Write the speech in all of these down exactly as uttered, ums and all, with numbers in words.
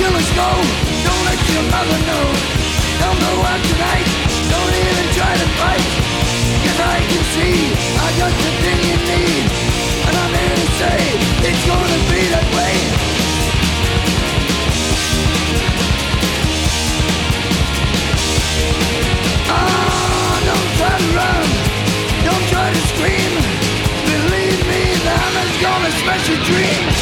killers go. Don't let your mother know. Don't go out tonight. Don't even try to fight. Cause I can see I got the thing you need. And I'm here to say it's gonna be that way. Ah, don't try to run. Don't try to scream. Believe me, the hammer's gonna smash your dreams.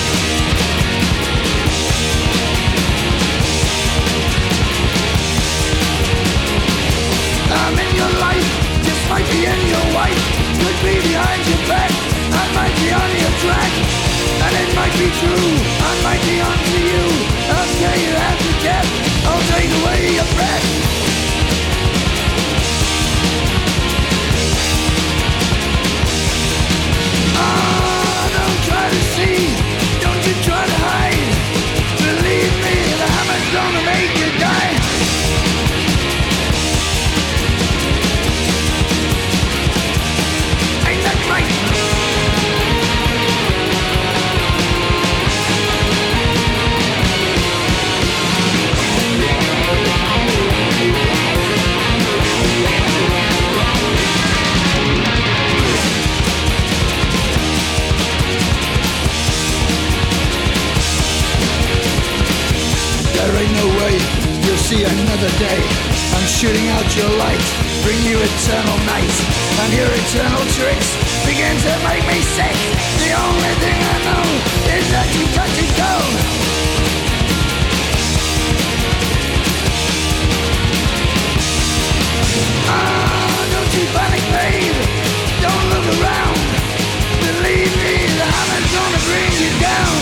I'm in your life, just might be in your wife. Could be behind your back, I might be on your track. And it might be true, I might be onto you. I'll scare you half to death, I'll take away your breath. Ah, don't try to see, don't you try to hide. Believe me, the hammer's gonna make you die. There ain't no way you'll see another day. I'm shooting out your light, bring you eternal night. And your eternal tricks begin to make me sick. The only thing I know is that you touch and go. Ah, don't you panic, babe. Don't look around. Believe me, the hammer's gonna bring you down.